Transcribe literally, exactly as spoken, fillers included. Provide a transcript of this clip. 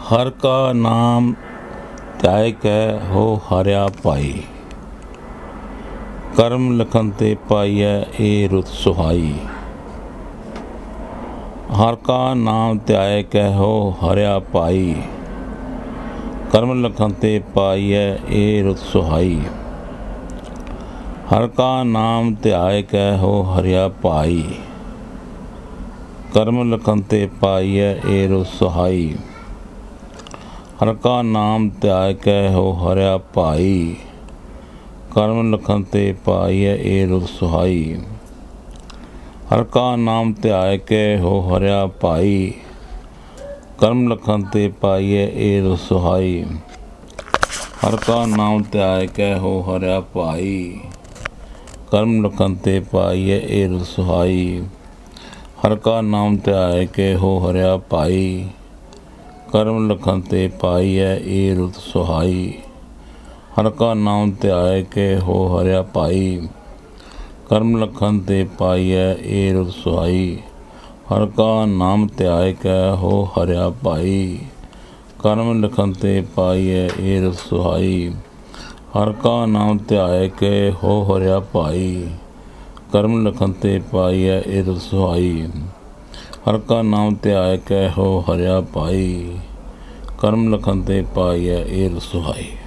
हर का नाम ਧਿਆਇ ਕੈ ਹੋ ਹਰਿਆ ਭਾਈ। ਕਰਮ ਲਖਨ ਤੇ ਪਾਈਐ ਇਹ ਰੁਤ ਸੁਹਾਈ। ਹਰ ਕਾ ਨਾਮ ਧਿਆਇ ਕੈ ਹੋ ਹਰਿਆ ਭਾਈ। ਕਰਮ ਲਖਨ ਤੇ ਪਾਈਐ ਇਹ ਰੁਤ ਸੁਹਾਈ। ਹਰ ਕਾ ਨਾਮ ਧਿਆਇ ਕੈ ਹੋ ਹਰਿਆ ਭਾਈ। ਕਰਮ ਲਖਨ ਤੇ ਪਾਈਐ ਇਹ ਰੁਤ ਸੁਹਾਈ। ਹਰ ਕਾ ਨਾਮ ਧਿਆਇ ਕੈ ਹੋ ਹਰਿਆ ਭਾਈ। ਕਰਮ ਲਖਨ ਤੇ ਪਾਈਐ ਇਹ ਰੁਤ ਸੁਹਾਈ। ਹਰ ਕਾ ਨਾਮ ਧਿਆਇ ਕੈ ਹੋ ਹਰਿਆ ਭਾਈ। ਕਰਮ ਲਖਨ ਤੇ ਪਾਈਐ ਇਹ ਰੁਤ ਸੁਹਾਈ। ਹਰ ਕਾ ਨਾਮ ਧਿਆਇ ਕੈ ਹੋ ਹਰਿਆ ਭਾਈ। ਕਰਮ ਲਖਨ ਤੇ ਪਾਈਐ ਇਹ ਰੁਤ ਸੁਹਾਈ। ਹਰ ਕਾ ਨਾਮ ਧਿਆਇ ਕੈ ਹੋ ਹਰਿਆ ਭਾਈ। ਕਰਮ ਲਖਨ ਤੇ ਪਾਈਐ ਇਹ ਰੁਤ ਸੁਹਾਈ। ਹਰ ਕਾ ਨਾਮ ਧਿਆਇ ਕੈ ਹੋ ਹਰਿਆ ਭਾਈ। ਕਰਮ ਲਖਨ ਤੇ ਪਾਈਐ ਇਹ ਰੁਤ ਸੁਹਾਈ। ਹਰ ਕਾ ਨਾਮ ਧਿਆਇ ਕੈ ਹੋ ਹਰਿਆ ਭਾਈ। ਕਰਮ ਲਖਨ ਤੇ ਪਾਈਐ ਇਹ ਰੁਤ ਸੁਹਾਈ। ਹਰ ਕਾ ਨਾਮ ਧਿਆਇ ਕੈ ਹੋ ਹਰਿਆ ਭਾਈ। ਕਰਮ ਲਖਨ ਤੇ ਪਾਈਐ ਇਹ ਰੁਤ ਸੁਹਾਈ। ਹਰ ਕਾ ਨਾਮ ਧਿਆਇ ਕੈ ਹੋ ਹਰਿਆ ਭਾਈ। ਕਰਮ ਲਖਨ ਤੇ ਪਾਈਐ ਇਹ ਰੁਤ ਸੁਹਾਈ।